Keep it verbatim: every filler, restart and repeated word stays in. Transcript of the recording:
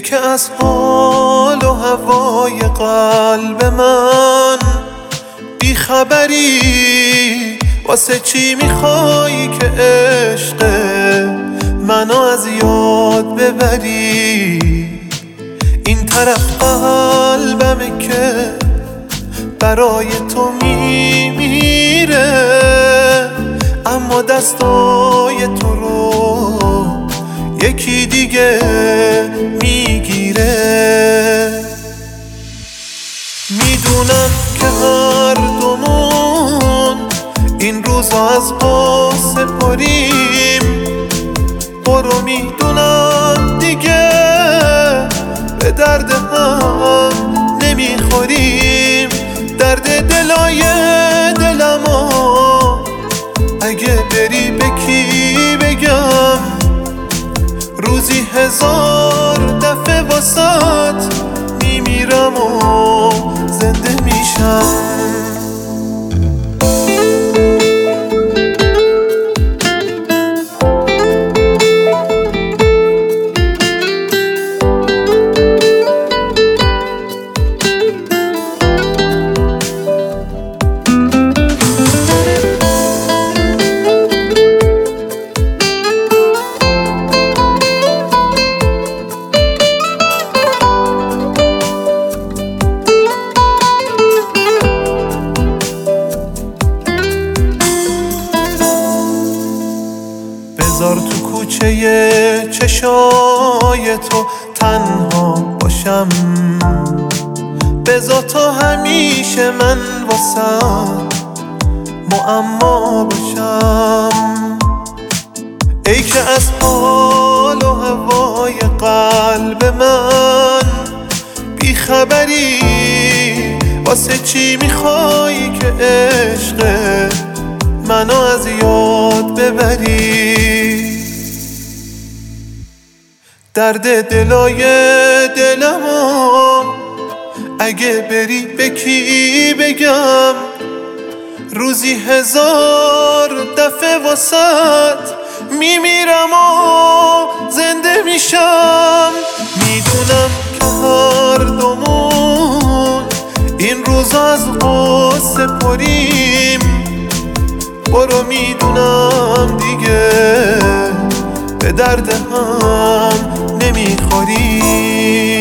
که از حال و هوای قلب من بیخبری، واسه چی میخوایی که عشق منو از یاد ببری؟ این طرف قلبمه که برای تو میمیره، اما دستای تو رو یکی دیگه میگیره. میدونم که هر دومون این روزا از قصه پریم، برو میدونم دیگه به درد هم نمیخوریم. درد دلای دلمو اگه بری به کی بگم؟ روزی هزار دفعه واسات میمیرم و زنده میشم. بذار تو کوچه چشای تو تنها باشم، بذار تا همیشه من واسم معما باشم. ای که از حال و هوای قلب من بیخبری، واسه چی میخوایی که عشق منو از یاد ببری؟ درد دلای دلمو اگه بری به کی بگم؟ روزی هزار دفعه واسط میمیرم و زنده میشم. میدونم که هر دومون این روزا از قصه پریم، برو میدونم دیگه به درد هم نمیخوری.